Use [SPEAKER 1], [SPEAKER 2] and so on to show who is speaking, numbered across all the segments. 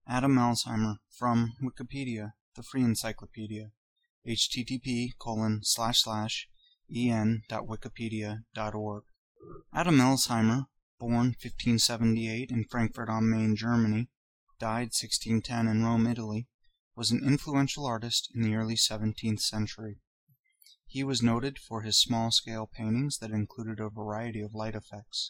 [SPEAKER 1] Adam Alzheimer, from Wikipedia, the free encyclopedia, http://en.wikipedia.org. Adam Alzheimer, born 1578 in Frankfurt am Main, Germany, died 1610 in Rome, Italy, was an influential artist in the early 17th century. He was noted for his small-scale paintings that included a variety of light effects.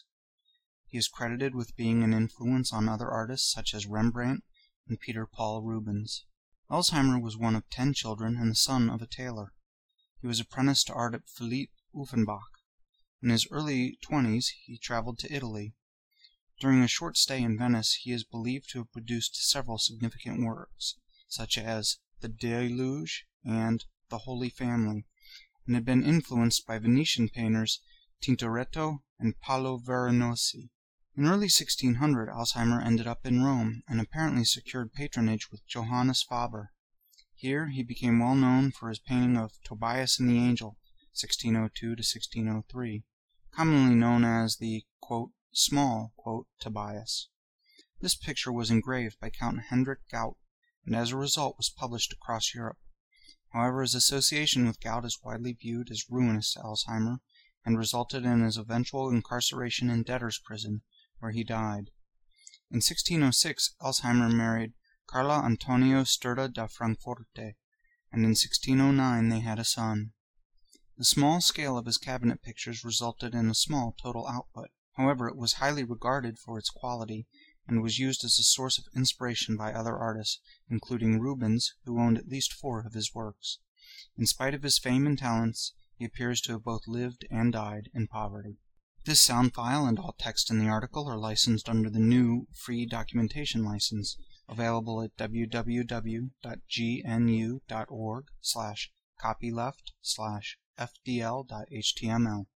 [SPEAKER 1] He is credited with being an influence on other artists such as Rembrandt and Peter Paul Rubens. Alzheimer was one of 10 children and the son of a tailor. He was apprenticed to art at Philipp Uffenbach. In his early 20s he traveled to Italy. During a short stay in Venice he is believed to have produced several significant works, such as The Deluge and The Holy Family, and had been influenced by Venetian painters Tintoretto and Paolo Veronese. In early 1600 Alzheimer ended up in Rome and apparently secured patronage with Johannes Faber. Here he became well known for his painting of Tobias and the Angel, 1602 to 1603, commonly known as the "small" Tobias. This picture was engraved by Count Hendrik Gaut, and as a result was published across Europe. However, his association with Gaut is widely viewed as ruinous to Alzheimer, and resulted in his eventual incarceration in debtor's prison, where he died. In 1606 Alzheimer married Carla Antonio Sturda da Francoforte, and in 1609 they had a son. The small scale of his cabinet pictures resulted in a small total output. However, it was highly regarded for its quality, and was used as a source of inspiration by other artists, including Rubens, who owned at least 4 of his works. In spite of his fame and talents, he appears to have both lived and died in poverty. This sound file and all text in the article are licensed under the GNU Free Documentation License, available at www.gnu.org/copyleft/fdl.html.